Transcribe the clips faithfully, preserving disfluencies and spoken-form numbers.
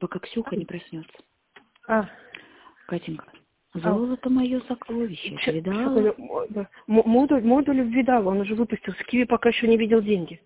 пока Ксюха не проснется. А. Катенька, золото а. мое сокровище, Ч- видала? Ч- модуль, модуль видала, он уже выпустил. С Киви пока еще не видел деньги.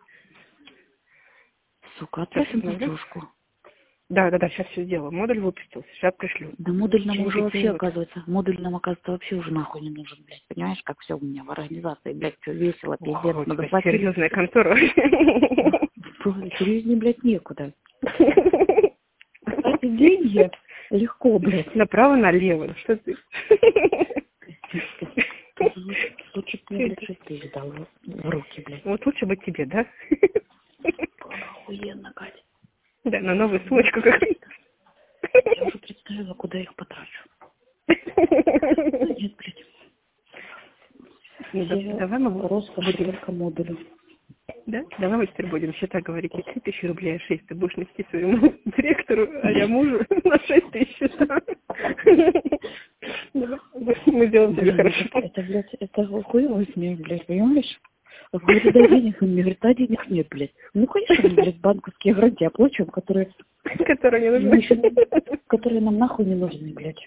Сука, отправим платежку. Да, да, да, сейчас все сделаю. Модуль выпустился, сейчас пришлю. Да модуль нам уже вообще, минут. оказывается, модуль нам, оказывается, вообще уже нахуй не нужен, блядь. Понимаешь, как все у меня в организации, блядь, все весело, пиздец. О, Надо платить. Серьезная контора. Серьезнее, блядь, некуда. Кстати, деньги легко, блядь. Направо-налево, что ты? Лучше бы мне, блядь, шесть тысяч дал в руки, блядь. Вот лучше бы тебе, да? Охуенно, Катя. Да, на новую сумочку какую-то. Я уже представила, куда я их потрачу. Нет, блядь. Ну, да, давай мы роскошь только модулю. Да? Давай мы теперь будем счета говорить, и три тысячи рублей, а шесть ты будешь нести своему директору, а я мужу на шесть тысяч. Мы сделаем тебе хорошо. Это, блядь, это хуевый смех, блядь, понимаешь? Говорит, дай денег, он мне говорит, а денег нет, блядь. Ну, конечно, блядь, банковские гарантии оплачиваем, которые... Которые не нужны. Которые нам нахуй не нужны, блядь.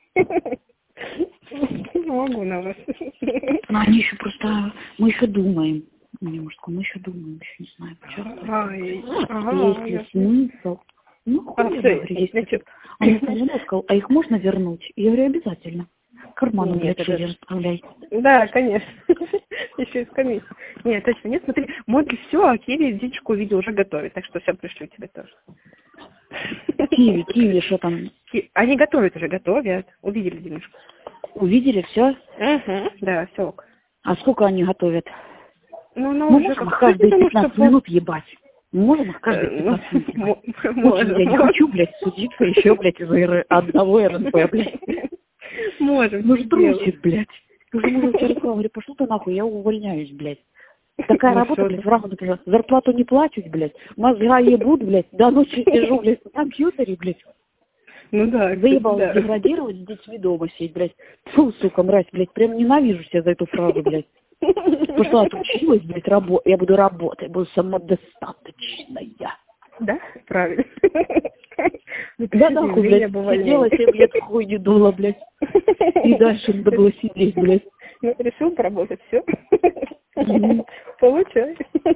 Не могу на вас. Но они еще просто... Мы еще думаем. Немножко, мы еще думаем, еще не знаем, что. Есть ли смысл? Ну, хуй, я говорю, есть. Он мне сказал, а их можно вернуть? Я говорю, обязательно. Карману, блядь, шире расставляй. Да, конечно. Еще из комиссии. Нет, точно, нет, смотри, модуль все, а Киви денежку увидел, уже готовит, так что все пришлю тебе тоже. Киви, Киви, что там? Они готовят уже, готовят. Увидели денежку. Увидели все? Угу, да, все. А сколько они готовят? Ну, ну, мы уже можем их каждые пятнадцать минут ебать. Мы можем их каждые пятнадцать минут ебать. Можем, я не хочу, блядь, судиться еще, блядь, из-за одного РНП, блядь. Можем. Ну, трусит, блядь. Уже мужу вчера сказал, говорю, пошел ты нахуй, я увольняюсь, блядь. Такая работа, блядь, в рамках, например, зарплату не платят, блядь, мозга ебут, блядь, до ночи сижу, блядь, на компьютере, блядь. Ну да. Заебалась да. деградировать, с детьми дома сидеть, блядь. Фу, сука, мразь, блядь, прям ненавижу себя за эту фразу, блядь. Пошла, отучилась, блядь, работать, я буду работать, буду самодостаточная. Да, правильно. Да нахуй, блядь, сидела семь лет в хуй не дула, блядь. И дальше надо было сидеть, блядь. Ну, решил поработать, все. Получай.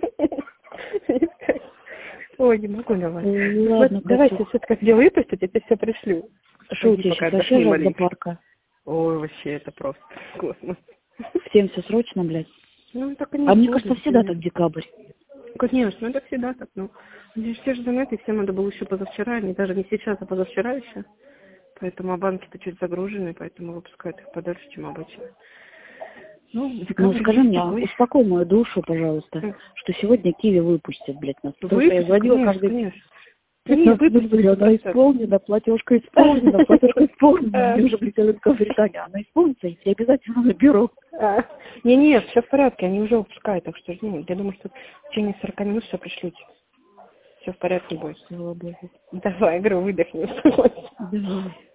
Ой, не могу на вас. Ладно, давайте все-таки как дело выпустить, я тебе все пришлю. Что у тебя сейчас вообще жать до парка? Ой, вообще, это просто космос. Всем все срочно, блядь. Ну, так и не а мне кажется, всегда так декабрь. Конечно, это всегда так, ну. Здесь все же заняты, всем надо было еще позавчера, не даже не сейчас, а позавчера еще. Поэтому а банки-то чуть загружены, поэтому выпускают их подальше, чем обычно. Ну, ну скажи мне, такой. Успокой мою душу, пожалуйста, mm. что сегодня Киви выпустят, блядь, нас. Потому что я звонила каждый... Конечно. Нет, выпустили, она исполнена, платежка исполнена, платежка исполнена. Мне уже прилетела говорит, Аня, она исполнится, я тебе обязательно наберу. Не-не, все в порядке, они уже выпускают, так что жди. Я думаю, что в течение сорока минут все пришлют. Все в порядке будет. Слава Богу. Давай, говорю, выдохни. Давай.